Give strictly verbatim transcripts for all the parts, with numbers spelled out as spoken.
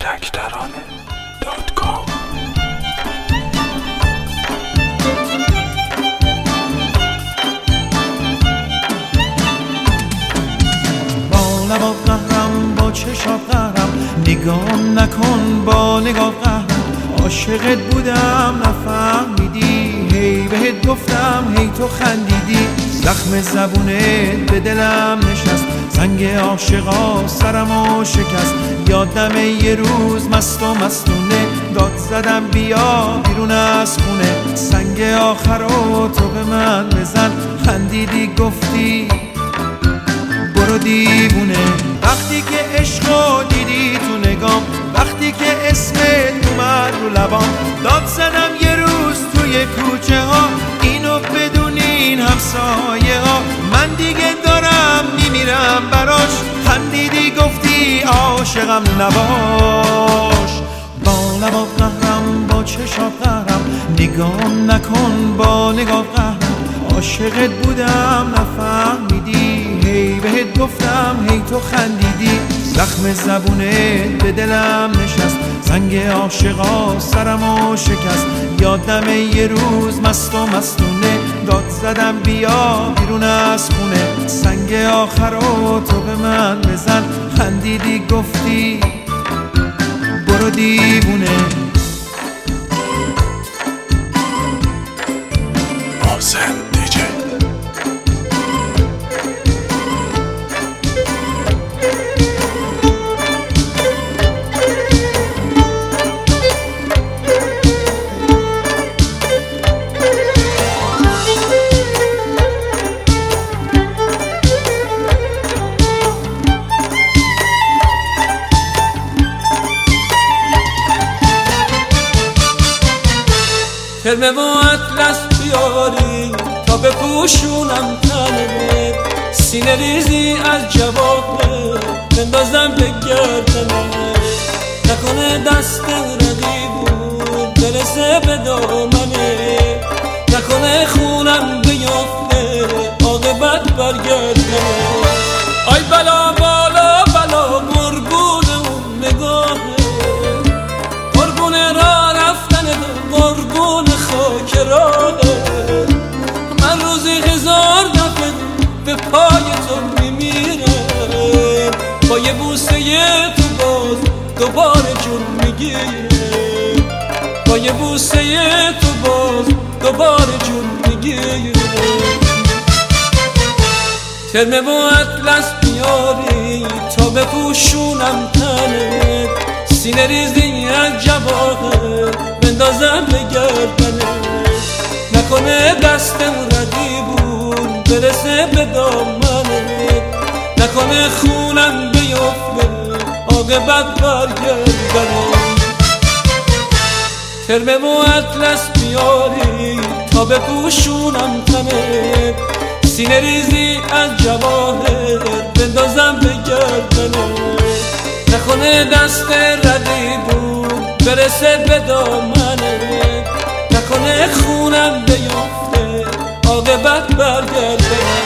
تکترانه دات کام. با لبا قهرم، با چشات قهرم، نگام نکن با نگاه قهرم. عاشقت بودم نفهمیدی، هی بهت گفتم هی تو خندیدی. زخم زبونت به دلم نشست، زنگ عاشقا سرمو شکست. یادم یه روز مست و مستونه داد زدم بیا بیرون از خونه. سنگ آخرو تو به من بزن، خندیدی گفتی برو دیوونه. وقتی که عشقو دیدی تو نگام، وقتی که اسمت اومد رو لبام، داد زدم یه روز توی کوچه ها، اینو بدونین همسایه ها. من دیگه دارم میمیرم براش، خندیدی گفتی عاشقم نباش. با لبا قهرم، با چشات قهرم، نگام نکن با نگاه قهرم. عاشقت بودم نفهمیدی، هی بهت گفتم هی تو خندیدی. زخم زبونت به دلم نشست، زنگ عاشقا سرمو شکست. یادم یه روز مست و مستونه داد زدم بیا بیرون از خونه. سنگ آخرو تو به من بزن، خندیدی گفتی برو دیوونه. حسین دیجی کرمه و اطلس بیاری تا بپوشونم تنمه. سینه ریزی از جواهر بندازم به گردنه. نکنه دست رقیبون برسه به دامنه. نکنه خونم بیفته عاقبت برگردنه. آی بلا بالا بلا قربون اون نگاهه، قربون را رفتن قربون خاک راهه. من روزی هزار دفعه به پای تو میمیرم، با یه بوسه تو باز دوباره جون میگیرم. با یه بوسه تو باز دوباره جون میگیرم. کرمه و اطلس بیاری تا بپوشونم تنت. سینه ریزی از جواهر بندازم به گردنه. نکنه دستم رقیبون برسه به دامنه. نکنه خونم بیفته عاقبت برگردنه. کرمه و اطلس بیاری تا بپوشونم تنت. سینه ریزی از جواهر بندازم به گردنه. نکنه دست رقیبون برسه به دامنه. نکنه خونم بیفته عاقبت برگردنه.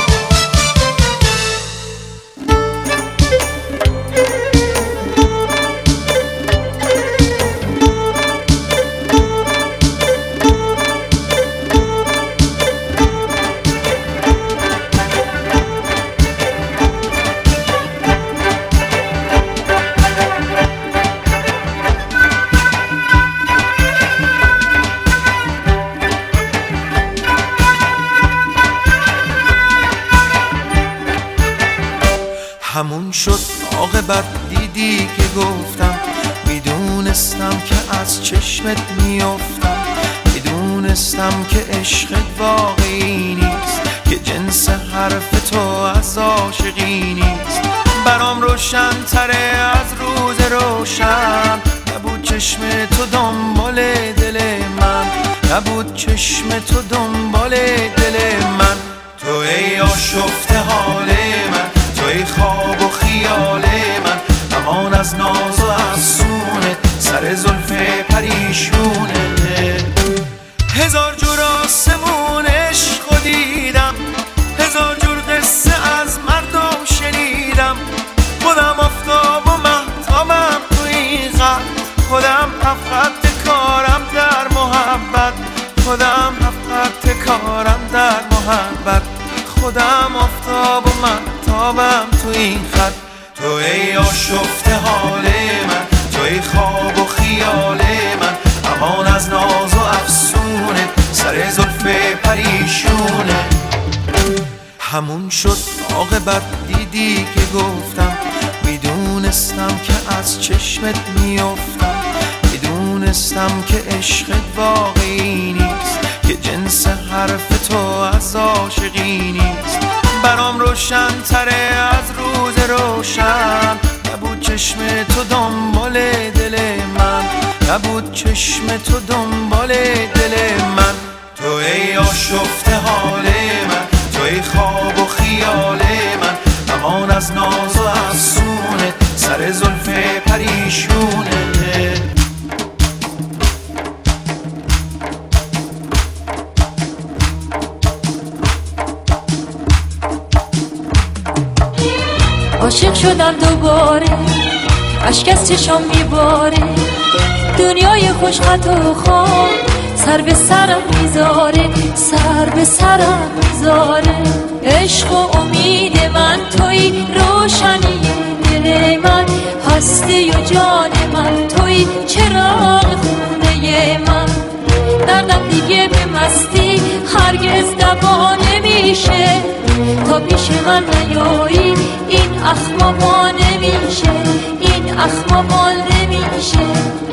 همون شد عاقبت دیدی که گفتم. میدونستم که از چشمت میافتم، میدونستم که عشقت واقعی نیست، که جنس حرف تو از عاشقی نیست. برام روشن تره از روز روشن، نبود چشم تو دنبال دل من، نبود چشم تو دنبال دل من. تو ای آشفته حال من، تو ای خواب و خیال من، امان از ناز و افسونه سر زلف پریشونه. هزار جور آسمون عشق دیدم، هزار جور قصه از مردم شنیدم. خودم آفتاب و مهتابم تو این ای آشفته حال من، تو ای خواب و خیال من، امان از ناز و افسونه سر زلف پریشونه. همون شد عاقبت دیدی که گفتم، میدونستم که از چشمت میافتم، میدونستم که عشقت واقعی نیست، که جنس حرف تو از عاشقی نیست. برام روشن تره از روز روشن، نبود چشم تو دنبال دل من، نبود چشم تو دنبال دل من. تو ای آشفته حال من، تو ای خواب و خیال من، امان از ناز و افسونه سر زلف پریشونه. عاشق شدم دوباره، اشک از چشام میباره، دنیای خوش خط و خواب سر به سرم میذاره، سر به سرم میذاره. عشق و امید من توی، روشنی دل من، هستی و جان من توی، چراغ خونه من. دردم دیگه به مستی هرگز دوا نمیشه، تا پیش من نیایی این اخماما نمیشه، این اخماما نمیشه.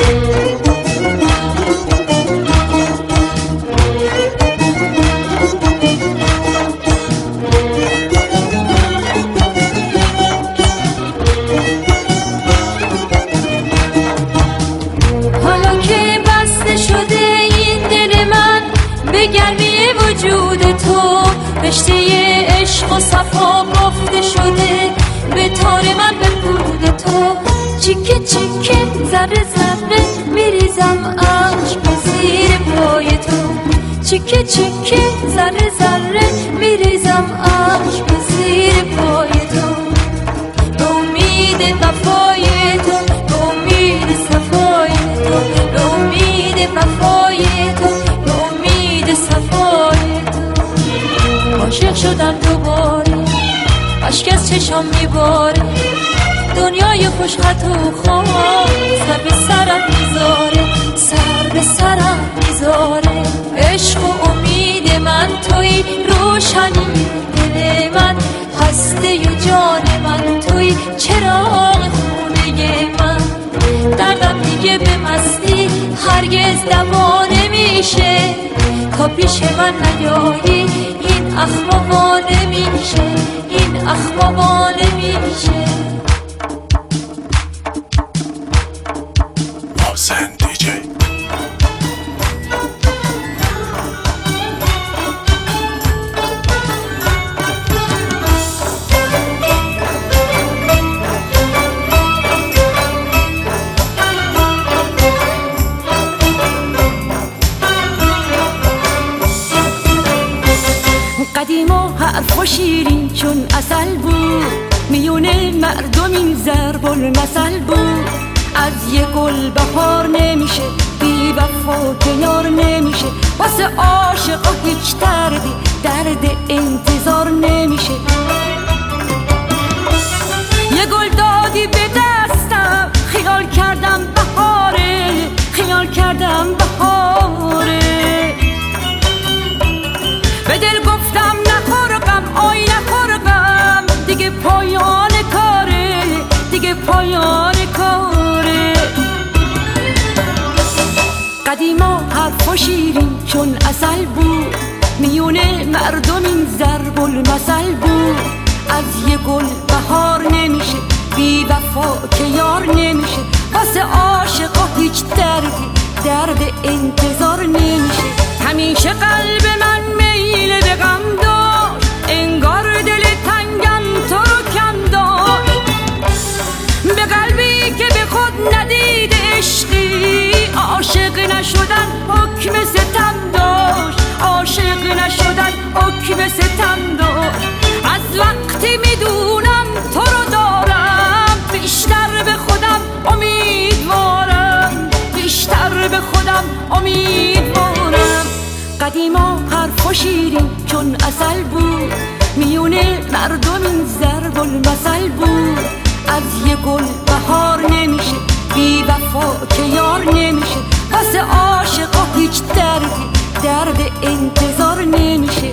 حالا که بسته شده این دل من به گرمی وجود تو، رشته عشق و صفا گفته شده به تار من به پود تو. چیکه چیکه ذره ذره میریزم عشق به زیر پای تو، چیکه چیکه ذره ذره میریزم عشق به زیر پای تو. به امید وفای تو، به امید صفای تو، به امید وفای تو، به امید صفای تو. عاشق شدم دوباره، اشک از چشام میباره، دنیای خوش خط و خواب سر به سرم میذاره، سر به سرم میذاره. عشق و امید من توی، روشنی دل من، هستی و جان من توی، چراغ خونه من. دردم دیگه به مستی هرگز دوا نمیشه، تا پیش من نیایی این اخماما نمیشه، این اخماما نمیشه. حسین دیجی. قدیما حرف و شیرین چون عسل بود، میونه مردم این ضرب المثل بود. از یه گل بهار نمیشه، بی وفا کنار نمیشه، واسه عاشقا هیچ دردی درد انتظار نمیشه. یه گل دادی به دستم، خیال کردم بهاره، خیال کردم بهاره. به دل گفتم نخور غم، آی نخور غم، دیگه پایان کاره، دیگه پایان کاره. قدیما حرف و شیرین چون عسل بود، میونه مردم این ضرب المثل بود. از یه گل بهار نمیشه، بی وفا که یار نمیشه، واسه عاشقا هیچ دردی درد انتظار نمیشه. همیشه قلب من میل به غم داشت، انگار دل تنگم تو رو کم داشت. به قلبی که به خود ندید عشقی، عاشق نشدن حکم ستم داشت، عاشق نشدن حکم ستم داشت. از وقتی میدونم تو رو دارم، بیشتر به خودم امیدوارم، بیشتر به خودم امیدوارم. قدیما حرف و شیرین چون عسل بود، میونه مردم این ضرب المثل بود. از یه گل بهار نمیشه، بی وفا که یار نمیشه. واسه عاشقا هیچ دردی درد انتظار نمیشه.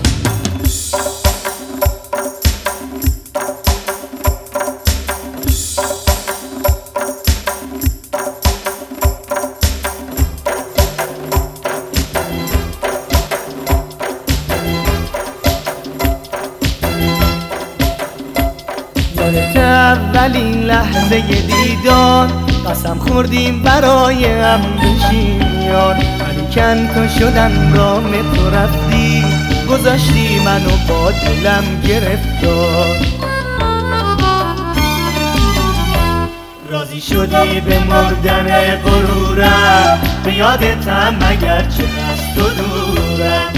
اولین لحظه دیدار قسم خوردیم برای هم بشیم یار، ولیکن تو شدم رام تو رفتی، گذاشتی منو با دلم گرفتار. راضی شدی به مردن غرورم، به یادتم اگر چه از تو دورم.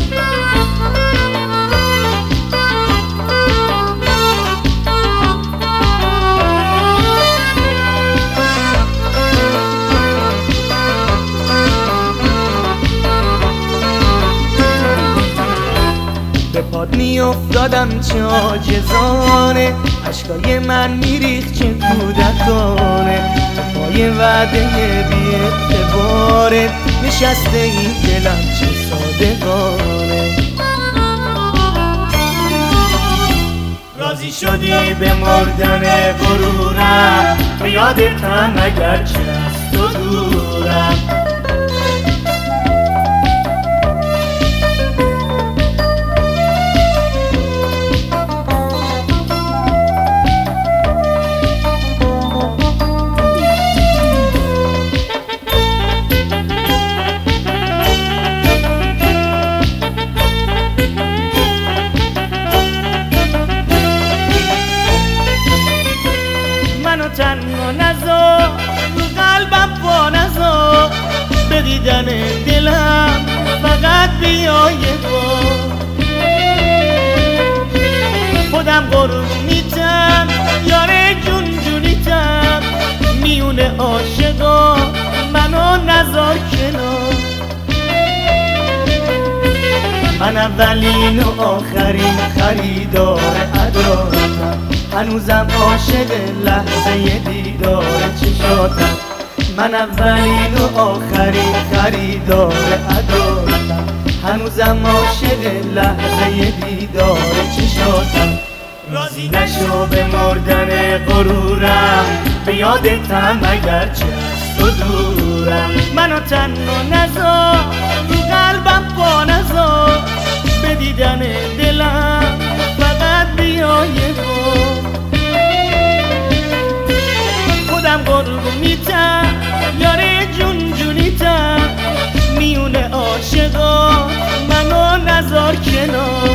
به پاد می افتادم چه عاجزانه، عشقای من میریخت چه کودکانه. به پای وعده بی اعتباره، نشسته این دلم چه صادقانه. راضی شدی به مردن غرورم، به یادتم اگر چه از تو دورم. تنها نذار رو قلبم پا نذار، به دیدن دلم فقط بیا یه بار. خودم قربونیتم یاره جون جونیتم، میونه عاشقا منو نذار کنار. من اولین و آخرین خریدار اداتم، هنوزم عاشق لحظه دیدار چشاتم. من اولین و آخرین خریدار اداتم، هنوزم عاشق لحظه دیدار چشاتم. راضی نشو به مردن غرورم، به یادتم اگر چه از تو دورم. منو تنها نذار رو قلبم پا نذار، به دیدن دلم فقط بیا یه بار. خودم قربونیتم یاره جون جونیتم، میونه عاشقا منو نذار کنار.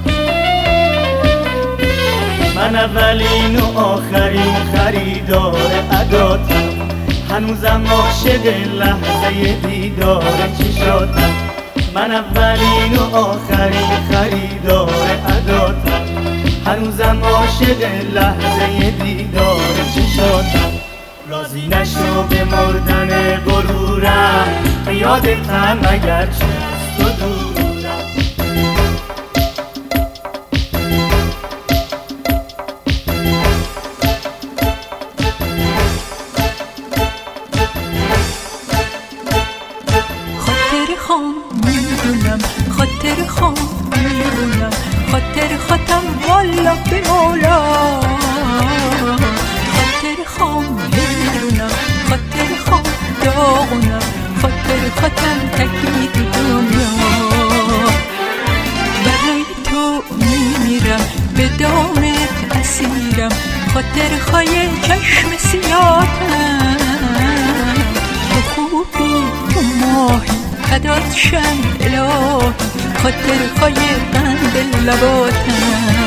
من اولین و آخرین خریدار اداتم، هنوزم عاشق لحظه دیدار چشاتم. من اولین و آخرین خریدار اداتم، هنوزم عاشق لحظه دیدار چشاتم. راضی نشو به مردن غرورم، به یادتم اگر چه از تو دورم. خاطر خام میدونم، خاطر خام میدونم، خاطر خاتم والا به مولا. خاطر خام میدونم، خاطر خام داغونم، خاطر خاتم تکید دنیا. برای تو میمیرم، به دامت اسیرم، خاطر خای چشم سیاتم. تو خوبی تو ماهی فدات شم الهی، خاطر خای قند لباتم.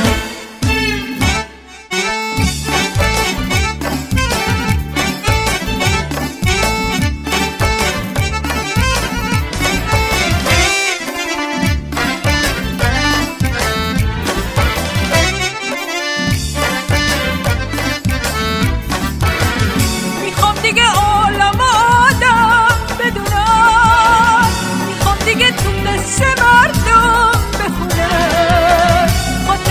میخوام دیگه عالم آدم بدونم، میخوام دیگه تو قصه مردم بخونم.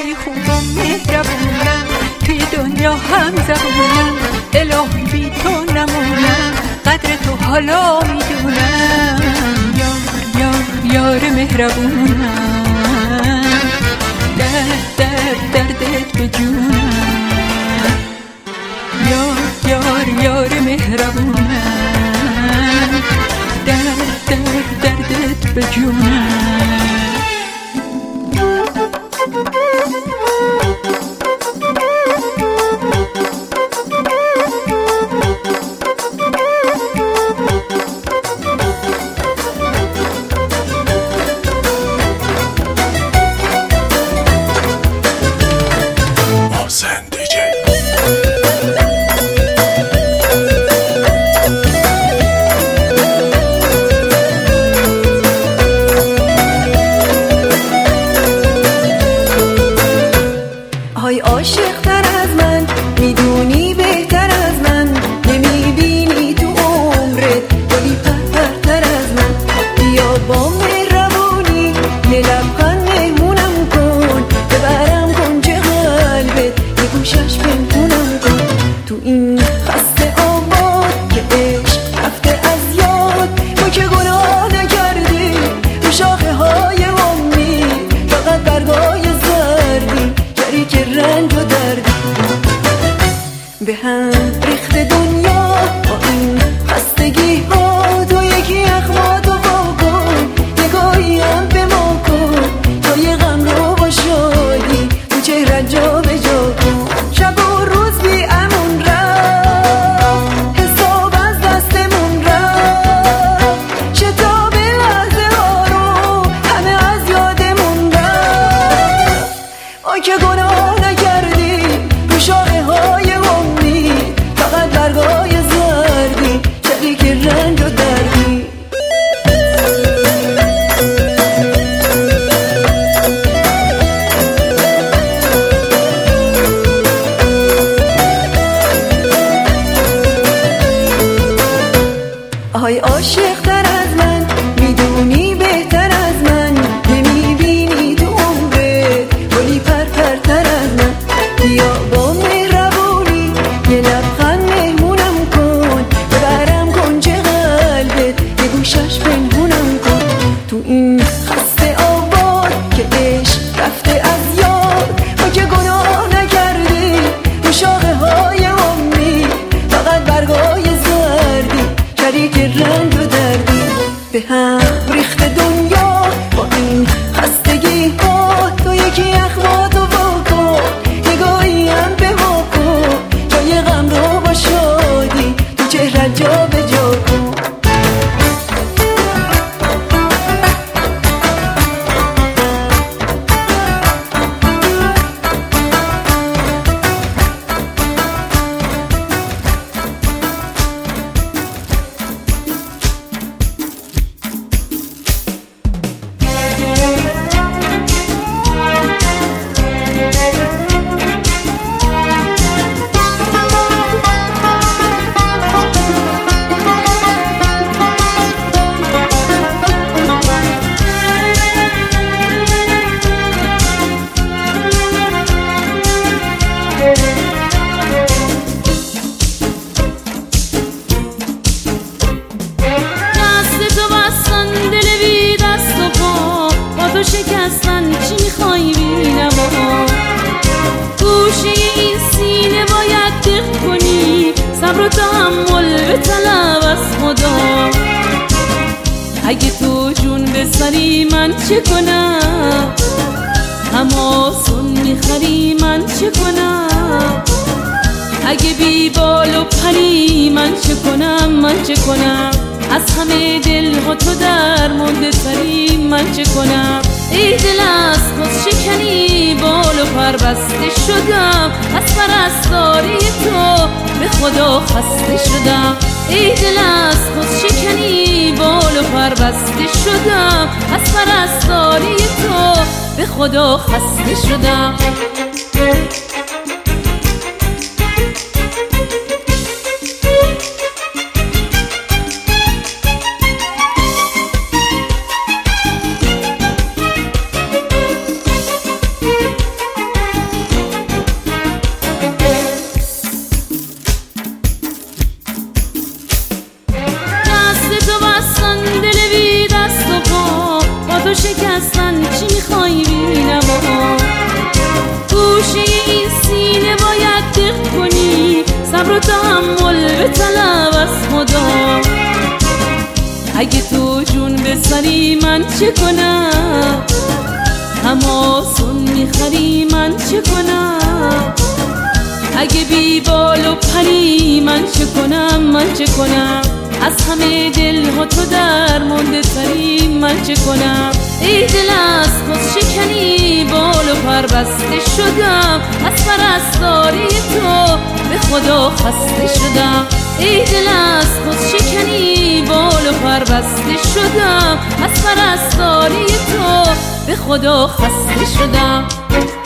خدای خوب و مهربونم، توی دنیا هم زبونم، الهی بی تو نمونم، قدر تو حالا میدونم. یار یار یار مهربونم، درد درد دردت به جونم. یار یار یار مهربونم، درد درد دردت به جونم. خدا خسته شدم. صبر و تحمل به طلب از خدا. اگه تو جون بسری من چه کنم؟ تماسون میخری من چه کنم؟ اگه بی بال و پری من چه کنم؟ من چه کنم؟ از همه دل ها تو در مونده تری من چه کنم؟ ای دل از خود شکنی بال و پر بسته شدم، از پرستاری تو به خدا خسته شدم. ای دل از خود شکنی بال و پر بسته شدم، از پرستاری تو به خدا خسته شدم.